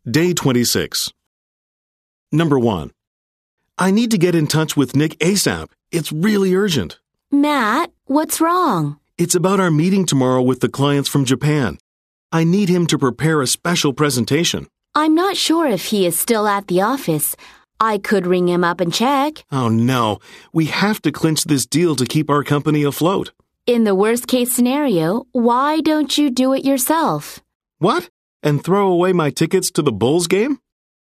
Day 26. Number 1. I need to get in touch with Nick ASAP. It's really urgent. Matt, what's wrong? It's about our meeting tomorrow with the clients from Japan. I need him to prepare a special presentation. I'm not sure if he is still at the office. I could ring him up and check. Oh no, we have to clinch this deal to keep our company afloat. In the worst-case scenario, why don't you do it yourself? What? And throw away my tickets to the Bulls game?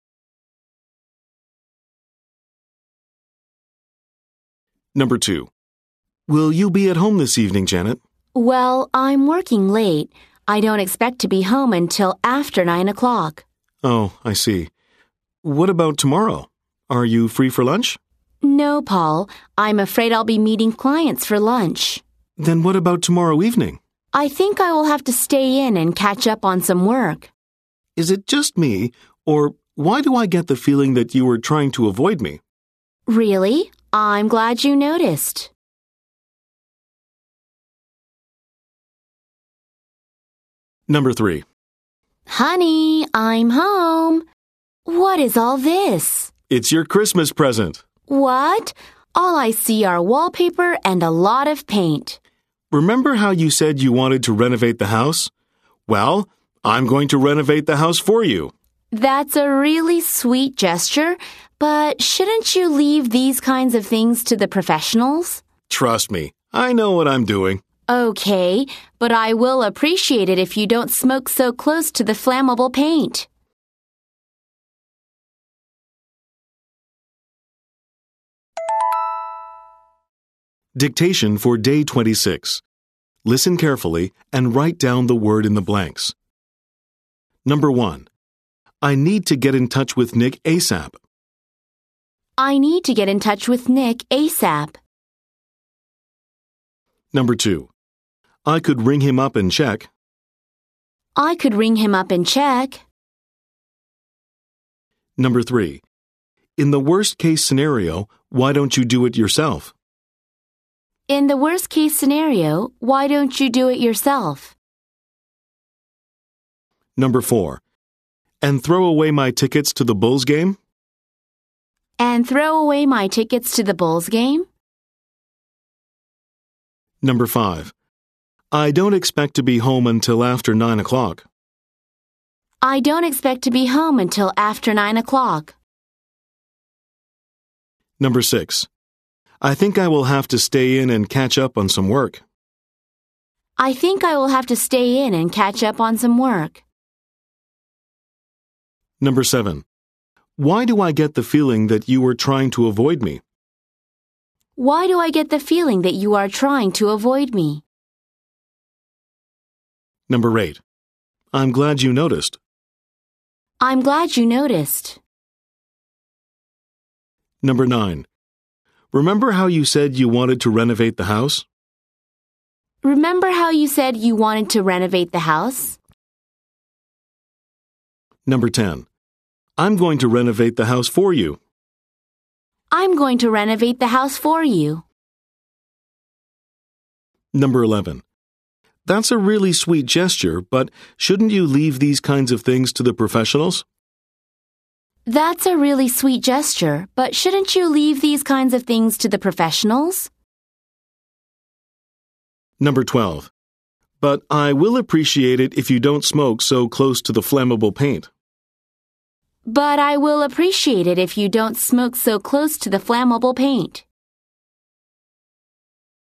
Number 2. Will you be at home this evening, Janet? Well, I'm working late. I don't expect to be home until after 9 o'clock. Oh, I see. What about tomorrow? Are you free for lunch? No, Paul. I'm afraid I'll be meeting clients for lunch. Then what about tomorrow evening? I think I will have to stay in and catch up on some work. Is it just me, or why do I get the feeling that you were trying to avoid me? Really? I'm glad you noticed. Number 3. Honey, I'm home. What is all this? It's your Christmas present. What? All I see are wallpaper and a lot of paint. Remember how you said you wanted to renovate the house? Well, I'm going to renovate the house for you. That's a really sweet gesture, but shouldn't you leave these kinds of things to the professionals? Trust me, I know what I'm doing. Okay, but I will appreciate it if you don't smoke so close to the flammable paint. Dictation for Day 26. Listen carefully and write down the word in the blanks. Number 1. I need to get in touch with Nick ASAP. I need to get in touch with Nick ASAP. Number 2. I could ring him up and check. I could ring him up and check. Number 3. In the worst-case scenario, why don't you do it yourself? In the worst-case scenario, why don't you do it yourself? Number 4. And throw away my tickets to the Bulls game? And throw away my tickets to the Bulls game? Number 5. I don't expect to be home until after 9 o'clock. I don't expect to be home until after 9 o'clock. Number 6. I think I will have to stay in and catch up on some work. I think I will have to stay in and catch up on some work. Number 7. Why do I get the feeling that you were trying to avoid me? Why do I get the feeling that you are trying to avoid me? Number 8. I'm glad you noticed. I'm glad you noticed. Number 9. Remember how you said you wanted to renovate the house? Remember how you said you wanted to renovate the house? Number 10. I'm going to renovate the house for you. I'm going to renovate the house for you. Number 11. That's a really sweet gesture, but shouldn't you leave these kinds of things to the professionals? That's a really sweet gesture, but shouldn't you leave these kinds of things to the professionals? Number 12. But I will appreciate it if you don't smoke so close to the flammable paint. But I will appreciate it if you don't smoke so close to the flammable paint.